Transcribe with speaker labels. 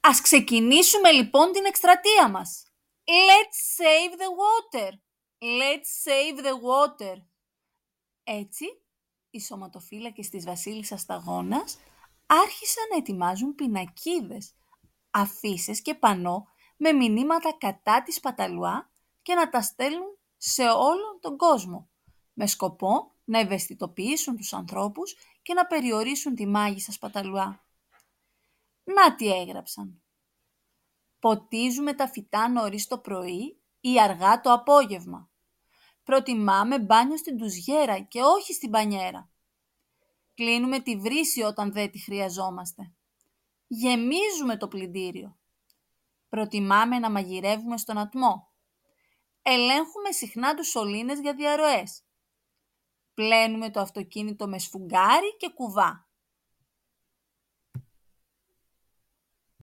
Speaker 1: Ας ξεκινήσουμε λοιπόν την εκστρατεία μας. Let's save the water. Let's save the water. Έτσι, οι σωματοφύλακες της βασίλισσας Σταγόνας άρχισαν να ετοιμάζουν πινακίδες, αφίσες και πανό με μηνύματα κατά της σπαταλουά και να τα στέλνουν σε όλον τον κόσμο, με σκοπό να ευαισθητοποιήσουν τους ανθρώπους και να περιορίσουν τη μάγισσα σπαταλουά. Να τι έγραψαν. Ποτίζουμε τα φυτά νωρίς το πρωί ή αργά το απόγευμα. Προτιμάμε μπάνιο στην ντουζιέρα και όχι στην μπανιέρα. Κλείνουμε τη βρύση όταν δεν τη χρειαζόμαστε. Γεμίζουμε το πλυντήριο. Προτιμάμε να μαγειρεύουμε στον ατμό. Ελέγχουμε συχνά τους σωλήνες για διαρροές. Πλένουμε το αυτοκίνητο με σφουγγάρι και κουβά.